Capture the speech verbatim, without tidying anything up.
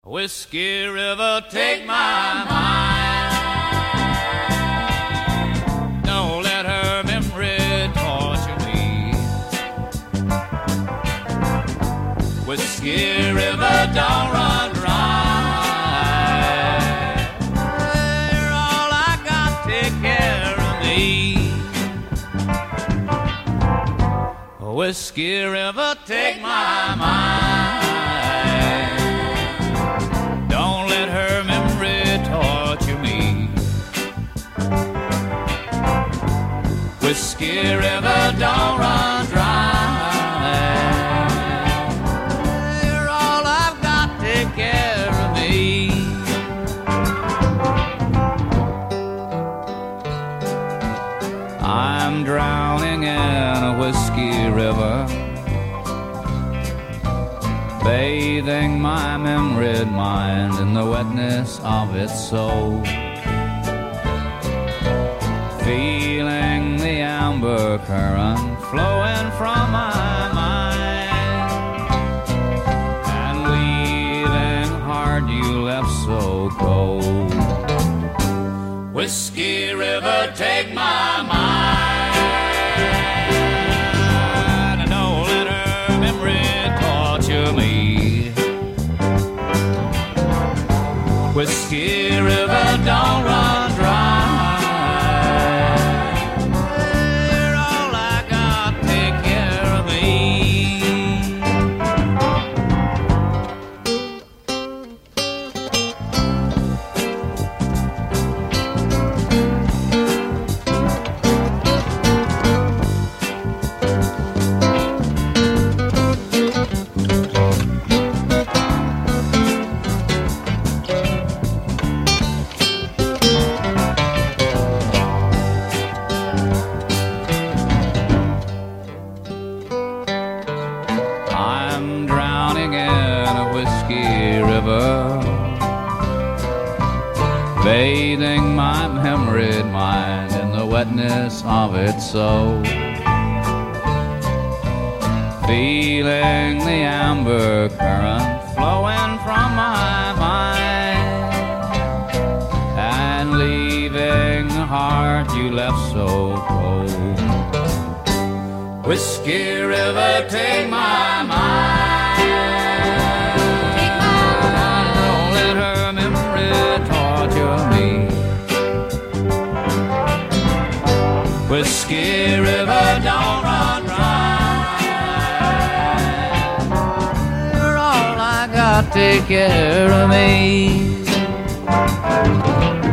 Whiskey River, take my mind. Don't let her memory torture me. Whiskey River, don't run dry. You're all I got, take care of me. Whiskey River, take my mind. Whiskey River, don't run dry. You're all I've got, take care of me. I'm drowning in a whiskey river, bathing my memoried mind in the wetness of its soul, feeling the amber current flowing from my mind, and leaving heart you left so cold. Whiskey River, take my mind, and don't let her memory torture me. Whiskey River, don't run dry. I'm drowning in a whiskey river, bathing my memoried mind in the wetness of its soul, feeling the amber current flowing from my mind, and leaving the heart you left so cold. Whiskey River, take my mind. Take my mind. Don't let her memory torture me. Whiskey River, don't run dry. You're all I got, take care of me.